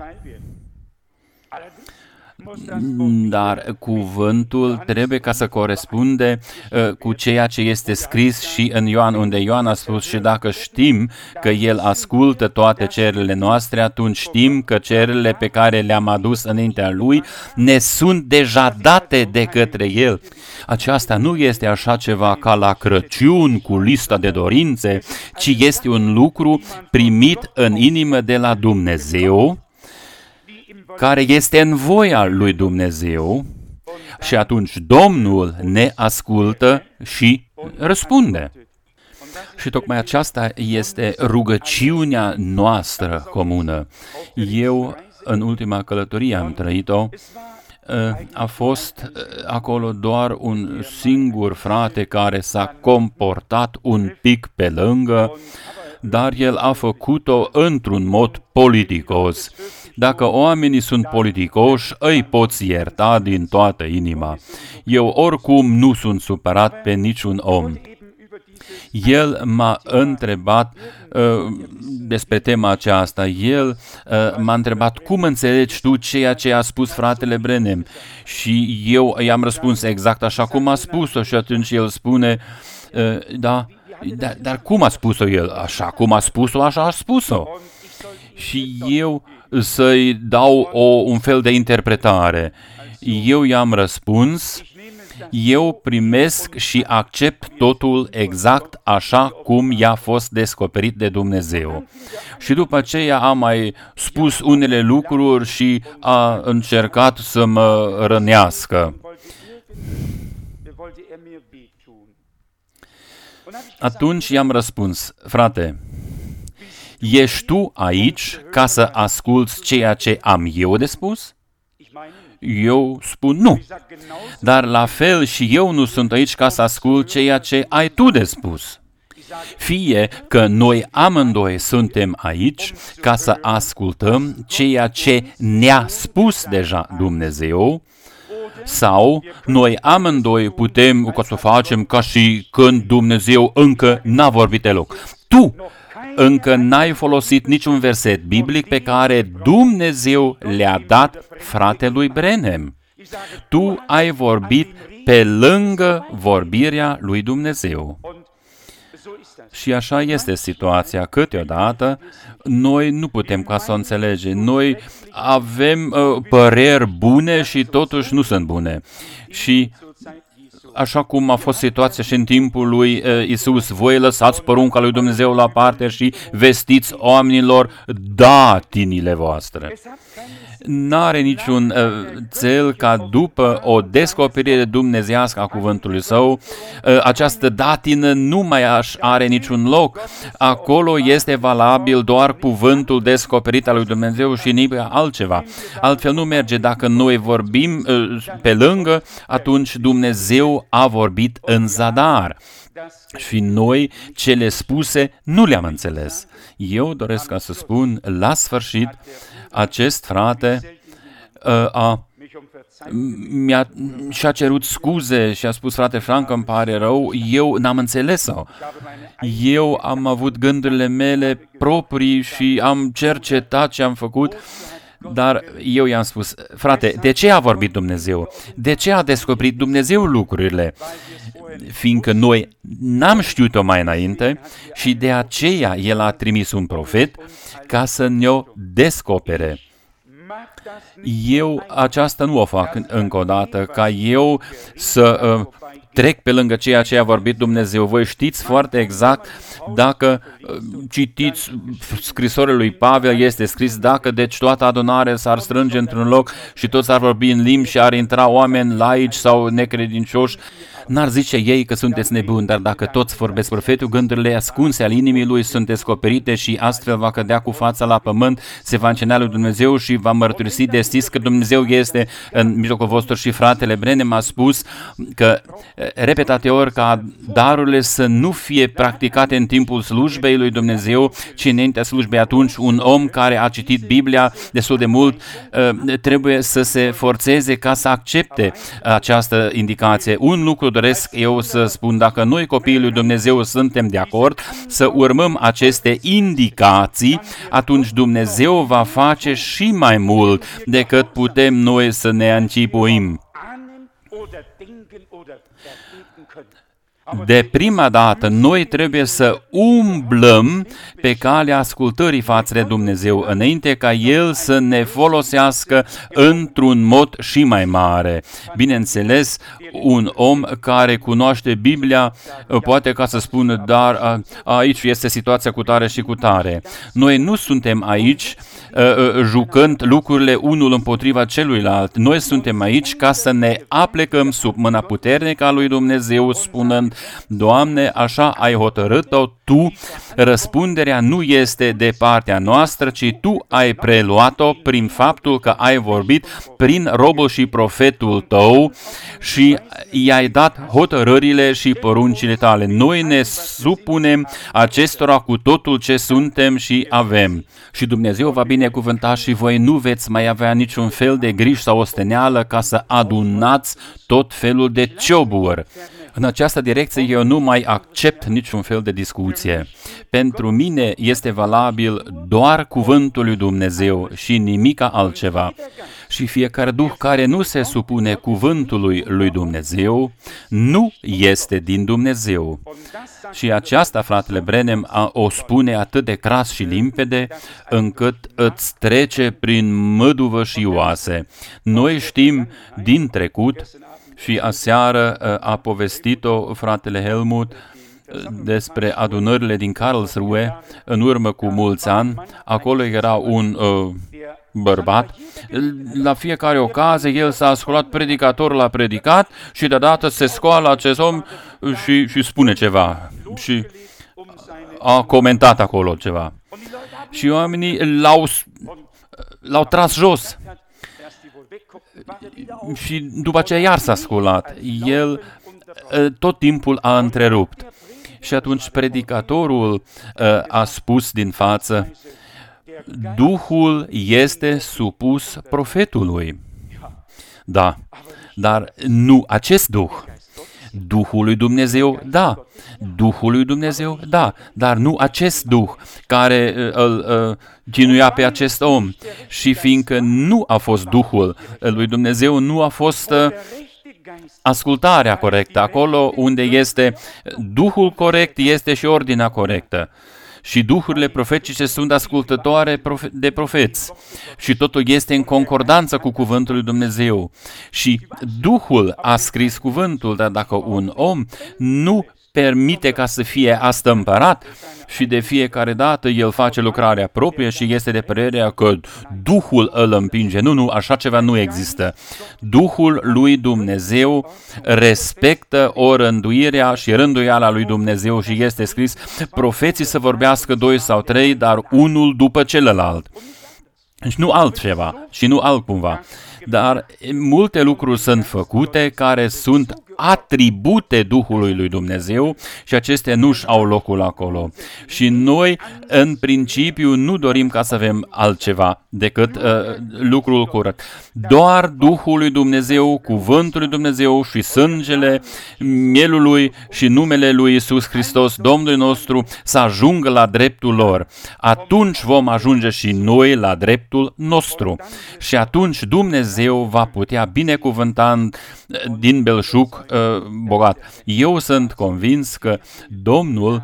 Dar cuvântul trebuie ca să corespunde uh, cu ceea ce este scris și în Ioan, unde Ioan a spus, și dacă știm că El ascultă toate cererile noastre, atunci știm că cererile pe care le-am adus înaintea Lui ne sunt deja date de către El. Aceasta nu este așa ceva ca la Crăciun cu lista de dorințe, ci este un lucru primit în inimă de la Dumnezeu, care este în voia lui Dumnezeu, și atunci Domnul ne ascultă și răspunde. Și tocmai aceasta este rugăciunea noastră comună. Eu, în ultima călătorie am trăit-o, a fost acolo doar un singur frate care s-a comportat un pic pe lângă, dar el a făcut-o într-un mod politicos. Dacă oamenii sunt politicoși, îi poți ierta din toată inima. Eu oricum nu sunt supărat pe niciun om. El m-a întrebat uh, despre tema aceasta. El uh, m-a întrebat, cum înțelegi tu ceea ce a spus fratele Branham? Și eu i-am răspuns exact așa cum a spus-o și atunci el spune, uh, da, dar, dar cum a spus-o el? Așa cum a spus-o, așa a spus-o. Și eu să-i dau o, un fel de interpretare. Eu i-am răspuns eu primesc și accept totul exact așa cum i-a fost descoperit de Dumnezeu. Și după aceea a mai spus unele lucruri și a încercat să mă rănească. Atunci i-am răspuns: frate, ești tu aici ca să asculți ceea ce am eu de spus? Eu spun nu. Dar la fel și eu nu sunt aici ca să ascult ceea ce ai tu de spus. Fie că noi amândoi suntem aici ca să ascultăm ceea ce ne-a spus deja Dumnezeu, sau noi amândoi putem ca să facem ca și când Dumnezeu încă n-a vorbit deloc. Tu încă n-ai folosit niciun verset biblic pe care Dumnezeu le-a dat fratelui Branham. Tu ai vorbit pe lângă vorbirea lui Dumnezeu. Și așa este situația. Câteodată noi nu putem ca să o înțelegem. Noi avem uh, păreri bune și totuși nu sunt bune. Și așa cum a fost situația și în timpul lui uh, Isus, voi lăsați porunca lui Dumnezeu la parte și vestiți oamenilor datinile voastre. N-are niciun uh, cel ca după o descoperire dumnezeiască a cuvântului său, uh, această datină nu mai are niciun loc. Acolo este valabil doar cuvântul descoperit al lui Dumnezeu și nimic altceva. Altfel nu merge. Dacă noi vorbim uh, pe lângă, atunci Dumnezeu a vorbit în zadar. Și noi, cele spuse, nu le-am înțeles. Eu doresc ca să spun, la sfârșit, acest frate uh, a, mi-a, și-a cerut scuze și a spus: frate Frank, îmi pare rău, eu n-am înțeles-o. Eu am avut gândurile mele proprii și am cercetat ce am făcut, dar eu i-am spus: frate, de ce a vorbit Dumnezeu? De ce a descoperit Dumnezeu lucrurile? Fiindcă noi n-am știut-o mai înainte și de aceea El a trimis un profet ca să ne-o descopere. Eu aceasta nu o fac încă o dată, ca eu să uh, trec pe lângă ceea ce a vorbit Dumnezeu. Voi știți foarte exact, dacă uh, citiți scrisorile lui Pavel, este scris: dacă deci toată adunarea s-ar strânge într-un loc și toți ar vorbi în limbi și ar intra oameni laici sau necredincioși, n-ar zice ei că sunteți nebuni, dar dacă toți vorbesc profetul, gândurile ascunse al inimii lui sunt descoperite și astfel va cădea cu fața la pământ, se va încina lui Dumnezeu și va mărturisi deschis că Dumnezeu este în mijlocul vostru. Și fratele Branham a spus că repetate ori ca darurile să nu fie practicate în timpul slujbei lui Dumnezeu, ci înaintea slujbei. Atunci un om care a citit Biblia destul de mult trebuie să se forțeze ca să accepte această indicație. Un lucru doresc eu să spun: dacă noi, copiii lui Dumnezeu, suntem de acord să urmăm aceste indicații, atunci Dumnezeu va face și mai mult decât putem noi să ne închipuim. De prima dată, noi trebuie să umblăm pe calea ascultării față de Dumnezeu, înainte ca El să ne folosească într-un mod și mai mare. Bineînțeles, un om care cunoaște Biblia poate ca să spună: dar aici este situația cu tare și cu tare. Noi nu suntem aici jucând lucrurile unul împotriva celuilalt. Noi suntem aici ca să ne aplecăm sub mâna puternică a lui Dumnezeu, spunând: Doamne, așa ai hotărât-o Tu, răspunderea nu este de partea noastră, ci Tu ai preluat-o prin faptul că ai vorbit prin robul și profetul Tău și i-ai dat hotărârile și poruncile Tale. Noi ne supunem acestora cu totul ce suntem și avem. Și Dumnezeu va binecuvânta și voi nu veți mai avea niciun fel de griji sau osteneală ca să adunați tot felul de cioburi. În această direcție eu nu mai accept niciun fel de discuție. Pentru mine este valabil doar cuvântul lui Dumnezeu și nimica altceva. Și fiecare duh care nu se supune cuvântului lui Dumnezeu nu este din Dumnezeu. Și aceasta, fratele Branham, o spune atât de cras și limpede, încât îți trece prin măduvă și oase. Noi știm din trecut Și aseară a povestit-o fratele Helmut despre adunările din Karlsruhe în urmă cu mulți ani. Acolo era un uh, bărbat. La fiecare ocazie el s-a ascultat predicatorul la predicat și deodată se scoală acest om și, și spune ceva. Și a comentat acolo ceva. Și oamenii l-au, l-au tras jos. Și după aceea iar s-a sculat. El tot timpul a întrerupt. Și atunci predicatorul a spus din față: Duhul este supus profetului. Da, dar nu acest Duh. Duhul lui Dumnezeu, da. Duhul lui Dumnezeu, da. Dar nu acest Duh care îl uh, chinuia pe acest om. Și fiindcă nu a fost Duhul lui Dumnezeu, nu a fost uh, ascultarea corectă. Acolo unde este Duhul corect, este și ordinea corectă. Și duhurile profetice sunt ascultătoare de profeți. Și totul este în concordanță cu cuvântul lui Dumnezeu. Și Duhul a scris cuvântul, dar dacă un om nu permite ca să fie astămpărat și de fiecare dată el face lucrarea proprie și este de părerea că Duhul îl împinge. Nu, nu, așa ceva nu există. Duhul lui Dumnezeu respectă o rânduirea și rânduiala lui Dumnezeu și este scris: profeții să vorbească doi sau trei, dar unul după celălalt. Și nu altceva și nu altcumva. Dar multe lucruri sunt făcute care sunt atribute Duhului lui Dumnezeu și acestea nu-și au locul acolo. Și noi, în principiu, nu dorim ca să avem altceva decât uh, lucrul curat. Doar Duhul lui Dumnezeu, cuvântul lui Dumnezeu și sângele mielului și numele lui Iisus Hristos, Domnul nostru, să ajungă la dreptul lor. Atunci vom ajunge și noi la dreptul nostru. Și atunci Dumnezeu va putea binecuvânta din belșug bogat. Eu sunt convins că Domnul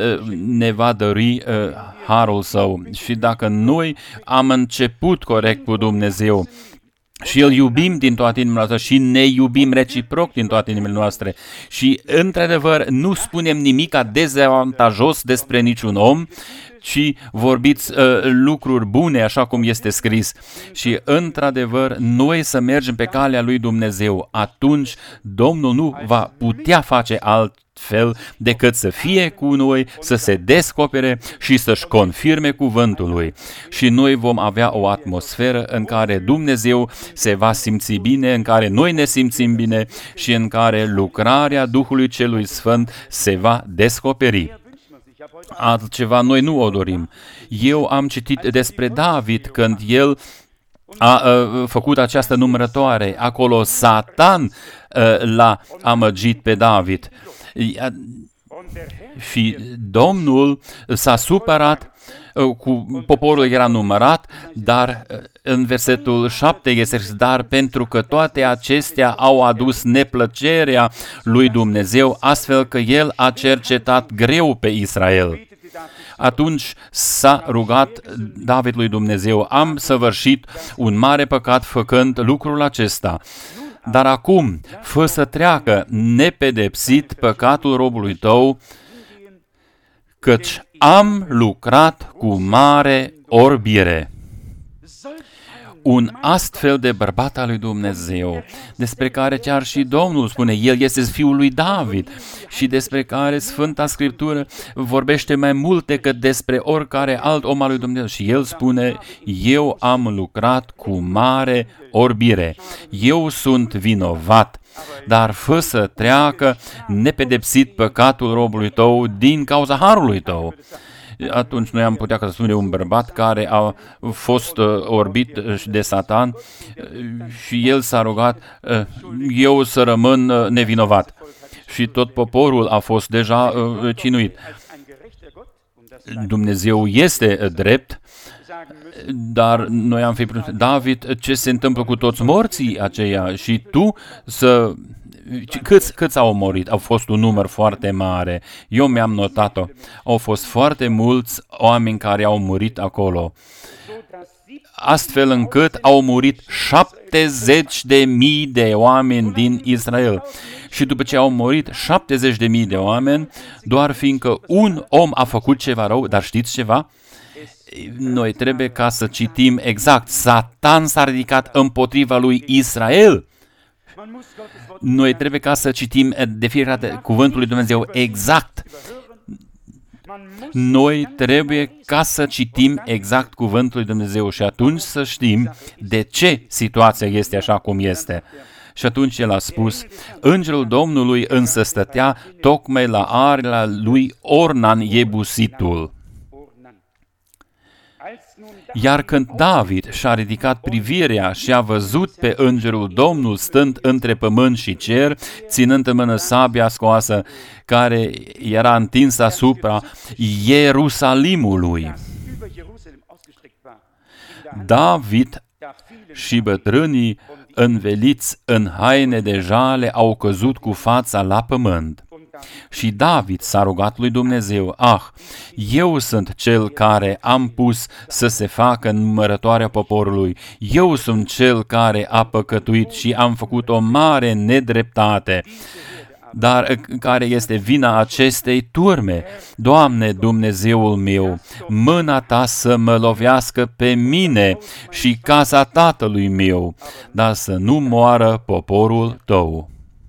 ne va dări harul Său și dacă noi am început corect cu Dumnezeu și îl iubim din toată inima noastră și ne iubim reciproc din toate inimile noastre și, într-adevăr, nu spunem nimic dezavantajos despre niciun om, ci vorbiți uh, lucruri bune, așa cum este scris. Și, într-adevăr, noi să mergem pe calea lui Dumnezeu, atunci Domnul nu va putea face altfel decât să fie cu noi, să se descopere și să-și confirme cuvântul lui. Și noi vom avea o atmosferă în care Dumnezeu se va simți bine, în care noi ne simțim bine și în care lucrarea Duhului Celui Sfânt se va descoperi. Altceva noi nu o dorim. Eu am citit despre David când el a, a făcut această numărătoare. Acolo Satan a, l-a amăgit pe David. A, și Domnul s-a supărat, cu poporul era numărat, dar în versetul șapte este scris: dar pentru că toate acestea au adus neplăcerea lui Dumnezeu, astfel că el a cercetat greu pe Israel. Atunci s-a rugat David lui Dumnezeu: am săvârșit un mare păcat făcând lucrul acesta. Dar acum, fă să treacă nepedepsit păcatul robului tău, căci am lucrat cu mare orbire. Un astfel de bărbat al lui Dumnezeu, despre care chiar și Domnul spune, el este fiul lui David și despre care Sfânta Scriptură vorbește mai mult decât despre oricare alt om al lui Dumnezeu. Și el spune: eu am lucrat cu mare orbire. Eu sunt vinovat, dar fă să treacă nepedepsit păcatul robului tău din cauza harului tău. Atunci noi am putea să spunem un bărbat care a fost uh, orbit de Satan uh, și el s-a rugat: uh, eu să rămân uh, nevinovat. Și tot poporul a fost deja uh, cinuit. Dumnezeu este drept, dar noi am fi prins, David, ce se întâmplă cu toți morții aceia? Și tu să... Câți, câți au murit? Au fost un număr foarte mare. Eu mi-am notat-o. Au fost foarte mulți oameni care au murit acolo. astfel încât au murit șaptezeci de mii de oameni din Israel. Și după ce au murit șaptezeci de mii de oameni, doar fiindcă un om a făcut ceva rău, dar știți ceva? Noi trebuie ca să citim exact. Satan s-a ridicat împotriva lui Israel. Noi trebuie ca să citim de fiecare dată cuvântul lui Dumnezeu exact. Noi trebuie ca să citim exact cuvântul lui Dumnezeu și atunci să știm de ce situația este așa cum este. Și atunci el a spus, îngerul Domnului însă stătea tocmai la area lui Ornan Iebusitul. Iar când David și-a ridicat privirea și a văzut pe îngerul Domnului stând între pământ și cer, ținând în mână sabia scoasă care era întinsă asupra Ierusalimului. David și bătrânii înveliți în haine de jale au căzut cu fața la pământ. Și David s-a rugat lui Dumnezeu, ah, eu sunt cel care am pus să se facă numărătoarea poporului, eu sunt cel care a păcătuit și am făcut o mare nedreptate. Dar care este vina acestei turme? Doamne, Dumnezeul meu, mâna Ta să mă lovească pe mine și casa tatălui meu, dar să nu moară poporul Tău.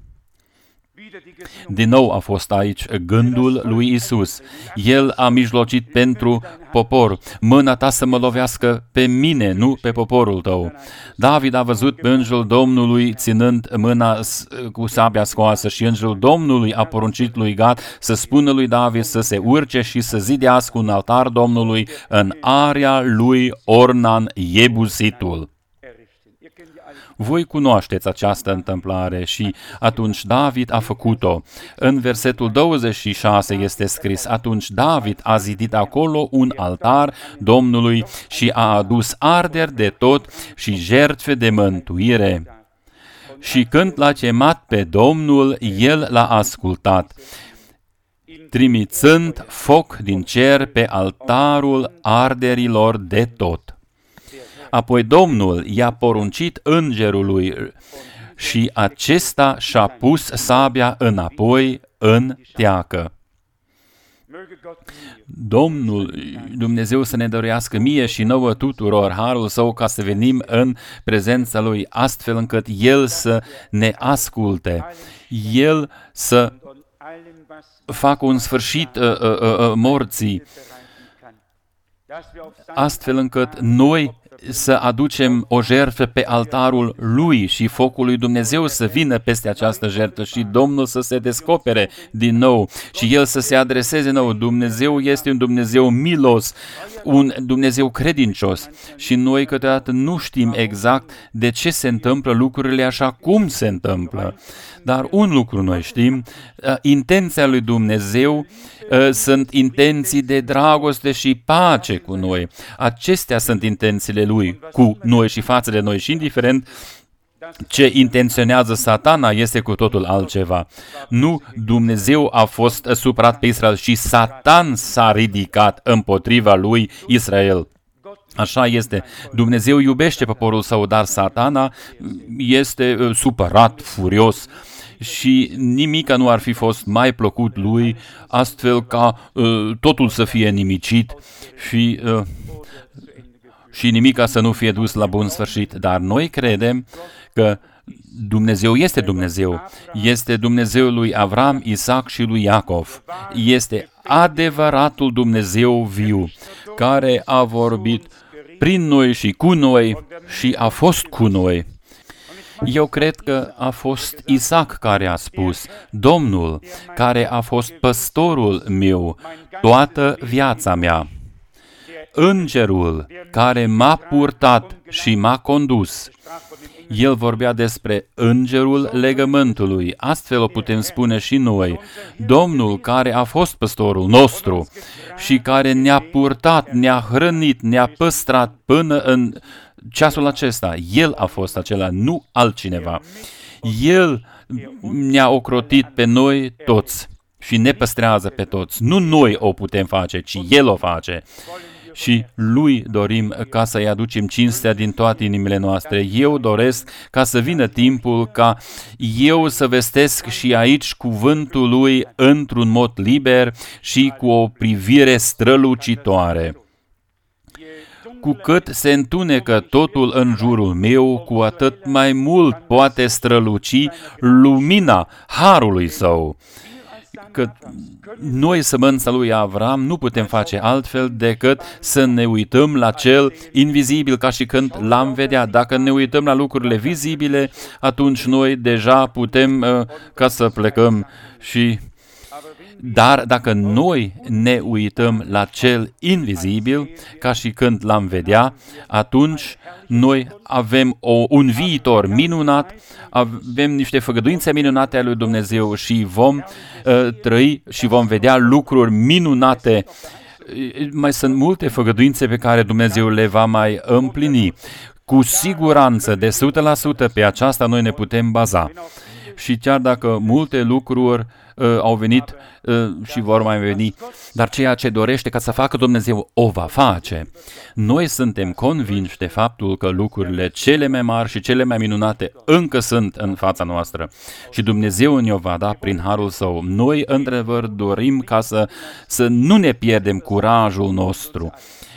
Din nou a fost aici gândul lui Isus. El a mijlocit pentru popor. Mâna Ta să mă lovească pe mine, nu pe poporul Tău. David a văzut pe îngerul Domnului ținând mâna cu sabia scoasă și îngerul Domnului a poruncit lui Gad să spună lui David să se urce și să zidească un altar Domnului în area lui Ornan Iebusitul. Voi cunoașteți această întâmplare și atunci David a făcut-o. În versetul douăzeci și șase este scris, atunci David a zidit acolo un altar Domnului și a adus arderi de tot și jertfe de mântuire. Și când l-a chemat pe Domnul, el l-a ascultat, trimițând foc din cer pe altarul arderilor de tot. Apoi Domnul i-a poruncit îngerului și acesta și-a pus sabia înapoi în teacă. Domnul Dumnezeu să ne dăruiască mie și nouă tuturor harul Său ca să venim în prezența Lui astfel încât El să ne asculte, El să facă un sfârșit uh, uh, uh, morții, astfel încât noi să aducem o jertfă pe altarul Lui și focul lui Dumnezeu să vină peste această jertfă și Domnul să se descopere din nou și El să se adreseze nou. Dumnezeu este un Dumnezeu milos, un Dumnezeu credincios și noi câteodată nu știm exact de ce se întâmplă lucrurile așa cum se întâmplă. Dar un lucru noi știm, intenția lui Dumnezeu sunt intenții de dragoste și pace cu noi. Acestea sunt intențiile Lui cu noi și față de noi și indiferent ce intenționează Satana este cu totul altceva. Nu, Dumnezeu a fost supărat pe Israel și Satan s-a ridicat împotriva lui Israel. Așa este. Dumnezeu iubește poporul Său, dar Satana este supărat, furios. Și nimica nu ar fi fost mai plăcut lui, astfel ca uh, totul să fie nimicit și, uh, și nimica să nu fie dus la bun sfârșit. Dar noi credem că Dumnezeu este Dumnezeu, este Dumnezeul lui Avram, Isaac și lui Iacov. Este adevăratul Dumnezeu viu, care a vorbit prin noi și cu noi și a fost cu noi. Eu cred că a fost Isaac care a spus, Domnul, care a fost păstorul meu toată viața mea, îngerul care m-a purtat și m-a condus. El vorbea despre îngerul legământului, astfel o putem spune și noi, Domnul care a fost păstorul nostru și care ne-a purtat, ne-a hrănit, ne-a păstrat până în ceasul acesta. El a fost acela, nu altcineva. El ne-a ocrotit pe noi toți și ne păstrează pe toți. Nu noi o putem face, ci El o face. și Lui dorim ca să-i aducem cinstea din toate inimile noastre. Eu doresc ca să vină timpul ca eu să vestesc și aici cuvântul Lui într-un mod liber și cu o privire strălucitoare. Cu cât se întunecă totul în jurul meu, cu atât mai mult poate străluci lumina harului Său. Că noi, sămânța lui Avram, nu putem face altfel decât să ne uităm la cel invizibil ca și când l-am vedea. Dacă ne uităm la lucrurile vizibile, atunci noi deja putem uh, ca să plecăm și... Dar dacă noi ne uităm la cel invizibil, ca și când l-am vedea, atunci noi avem o, un viitor minunat, avem niște făgăduințe minunate ale lui Dumnezeu și vom uh, trăi și vom vedea lucruri minunate. Mai sunt multe făgăduințe pe care Dumnezeu le va mai împlini. Cu siguranță, de o sută la sută, pe aceasta noi ne putem baza. Și chiar dacă multe lucruri uh, au venit uh, și vor mai veni, dar ceea ce dorește ca să facă Dumnezeu o va face. Noi suntem convinși de faptul că lucrurile cele mai mari și cele mai minunate încă sunt în fața noastră și Dumnezeu ne-o va da prin harul Său. Noi, într-adevăr, dorim ca să, să nu ne pierdem curajul nostru.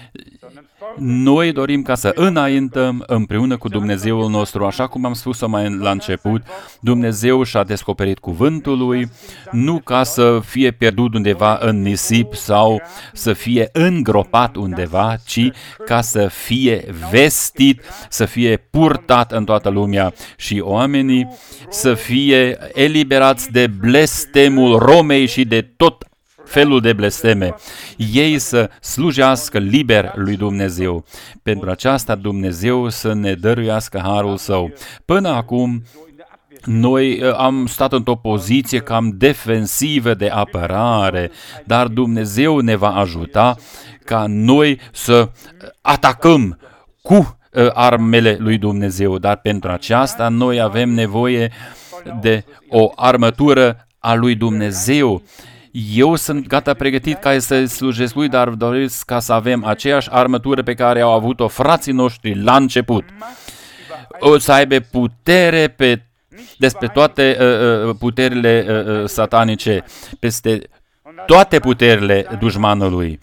Noi dorim ca să înaintăm împreună cu Dumnezeul nostru, așa cum am spus-o mai la început, Dumnezeu și-a descoperit cuvântul Lui, nu ca să fie pierdut undeva în nisip sau să fie îngropat undeva, ci ca să fie vestit, să fie purtat în toată lumea și oamenii să fie eliberați de blestemul Romei și de tot felul de blesteme, ei să slujească liber lui Dumnezeu. Pentru aceasta Dumnezeu să ne dăruiască harul Său. Până acum, noi am stat într-o poziție cam defensivă de apărare, dar Dumnezeu ne va ajuta ca noi să atacăm cu armele lui Dumnezeu, dar pentru aceasta noi avem nevoie de o armătură a lui Dumnezeu. Eu sunt gata pregătit ca să slujesc lui, dar doresc ca să avem aceeași armătură pe care au avut-o frații noștri la început. O să aibă putere pe, despre toate uh, puterile uh, satanice, peste toate puterile dușmanului.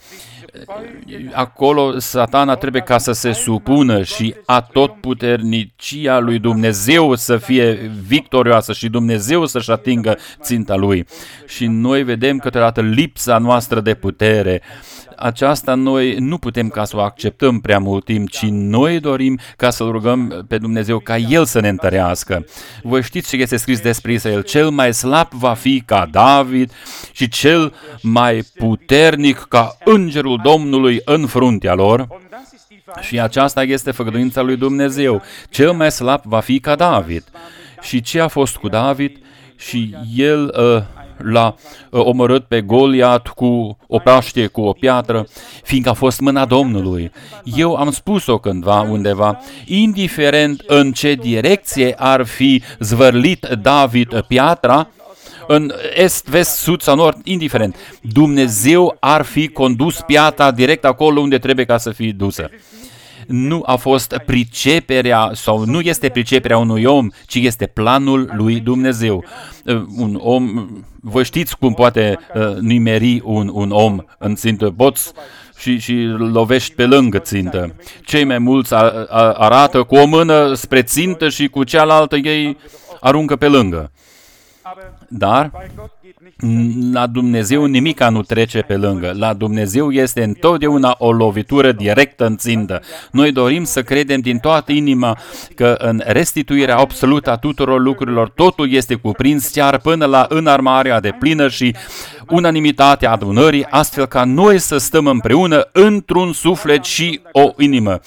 Acolo Satana trebuie ca să se supună și atotputernicia lui Dumnezeu să fie victorioasă și Dumnezeu să-și atingă ținta lui. Și noi vedem câteodată lipsa noastră de putere. Aceasta noi nu putem ca să o acceptăm prea mult timp, ci noi dorim ca să rugăm pe Dumnezeu ca El să ne întărească. Voi știți ce este scris despre Israel? Cel mai slab va fi ca David și cel mai puternic ca îngerul Domnului în fruntea lor. Și aceasta este făgăduința lui Dumnezeu. Cel mai slab va fi ca David. Și ce a fost cu David? Și el uh, l-a uh, omorât pe Goliat cu o praștie, cu o piatră, fiindcă a fost mâna Domnului. Eu am spus-o cândva undeva, indiferent în ce direcție ar fi zvârlit David piatra, în est, vest, sud sau nord, indiferent, Dumnezeu ar fi condus piatra direct acolo unde trebuie ca să fie dusă. Nu a fost priceperea sau nu este priceperea unui om, ci este planul lui Dumnezeu. Un om, voi știți cum poate uh, nimeri un, un om în țintă, poți și, și lovești pe lângă țintă. Cei mai mulți a, a, arată cu o mână spre țintă și cu cealaltă ei aruncă pe lângă. Dar la Dumnezeu nimica nu trece pe lângă. La Dumnezeu este întotdeauna o lovitură directă în țintă. Noi dorim să credem din toată inima că în restituirea absolută a tuturor lucrurilor totul este cuprins chiar până la înarmarea de plină și unanimitatea adunării, astfel ca noi să stăm împreună într-un suflet și o inimă.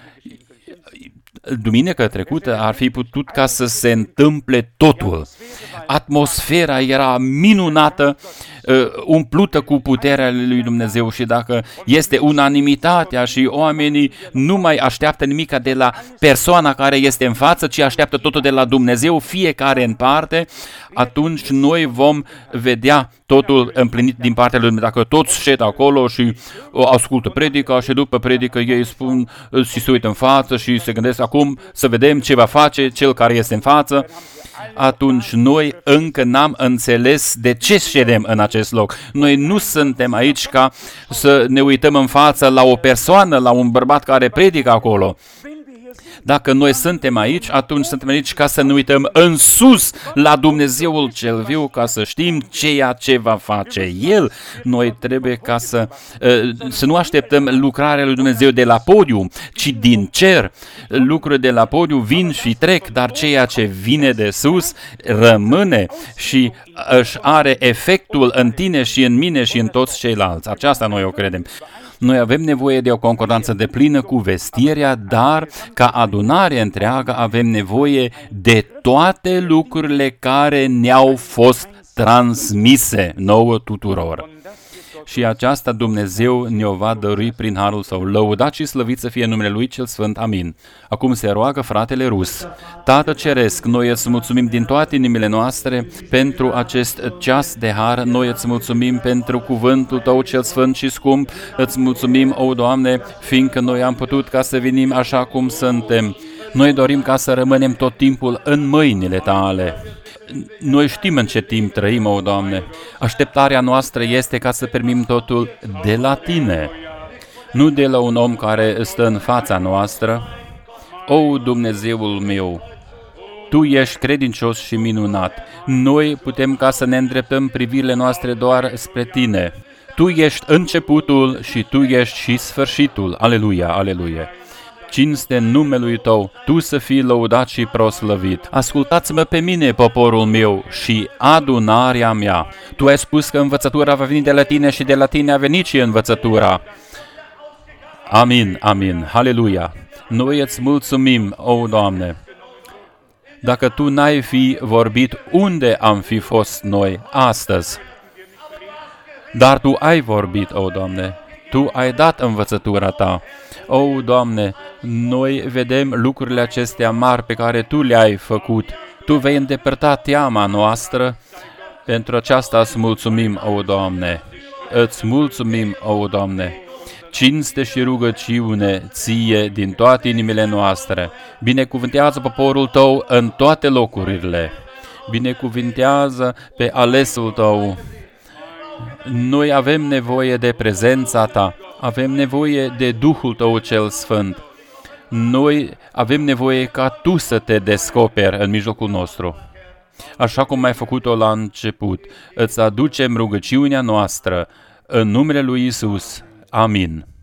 Duminica trecută ar fi putut ca să se întâmple totul. Atmosfera era minunată, umplută cu puterea lui Dumnezeu și dacă este unanimitatea și oamenii nu mai așteaptă nimic de la persoana care este în față, ci așteaptă totul de la Dumnezeu, fiecare în parte, atunci noi vom vedea totul împlinit din partea lui, dacă toți șed acolo și ascultă predica și după predică ei spun și se uită în față și se gândesc acum să vedem ce va face cel care este în față, atunci noi încă n-am înțeles de ce ședem în acest loc. Noi nu suntem aici ca să ne uităm în față la o persoană, la un bărbat care predică acolo. Dacă noi suntem aici, atunci suntem aici ca să ne uităm în sus la Dumnezeul cel viu, ca să știm ceea ce va face El. Noi trebuie ca să, să nu așteptăm lucrarea lui Dumnezeu de la podium, ci din cer. Lucrurile de la podium vin și trec, dar ceea ce vine de sus rămâne și își are efectul în tine și în mine și în toți ceilalți. Aceasta noi o credem. Noi avem nevoie de o concordanță deplină cu vestirea, dar ca adunare întreagă avem nevoie de toate lucrurile care ne-au fost transmise nouă tuturor. Și aceasta Dumnezeu ne-o va dărui prin harul Său. Lăudat și slăvit să fie numele Lui cel Sfânt. Amin. Acum se roagă fratele Rus. Tată Ceresc, noi îți mulțumim din toate inimile noastre pentru acest ceas de har. Noi îți mulțumim pentru cuvântul Tău cel Sfânt și scump. Îți mulțumim, o Doamne, fiindcă noi am putut ca să venim așa cum suntem. Noi dorim ca să rămânem tot timpul în mâinile Tale. Noi știm în ce timp trăim, o Doamne. Așteptarea noastră este ca să primim totul de la Tine, nu de la un om care stă în fața noastră. O, Dumnezeul meu, Tu ești credincios și minunat. Noi putem ca să ne îndreptăm privirile noastre doar spre Tine. Tu ești începutul și Tu ești și sfârșitul. Aleluia, aleluia. Cinste în numelui Tău, Tu să fii lăudat și proslăvit. Ascultați-mă pe mine, poporul meu, și adunarea mea. Tu ai spus că învățătura va veni de la Tine și de la Tine a venit și învățătura. Amin, amin, haleluia. Noi îți mulțumim, o Doamne. Dacă Tu n-ai fi vorbit, unde am fi fost noi astăzi? Dar Tu ai vorbit, o Doamne. Tu ai dat învățătura Ta. O, Doamne, noi vedem lucrurile acestea mari pe care Tu le-ai făcut. Tu vei îndepărta teama noastră. Pentru aceasta îți mulțumim, o Doamne. Îți mulțumim, o Doamne. Cinste și rugăciune Ție din toate inimile noastre. Binecuvântează poporul Tău în toate locurile. Binecuvântează pe alesul Tău. Noi avem nevoie de prezența Ta, avem nevoie de Duhul Tău cel Sfânt. Noi avem nevoie ca Tu să Te descoperi în mijlocul nostru. Așa cum ai făcut-o la început, îți aducem rugăciunea noastră în numele lui Iisus. Amin.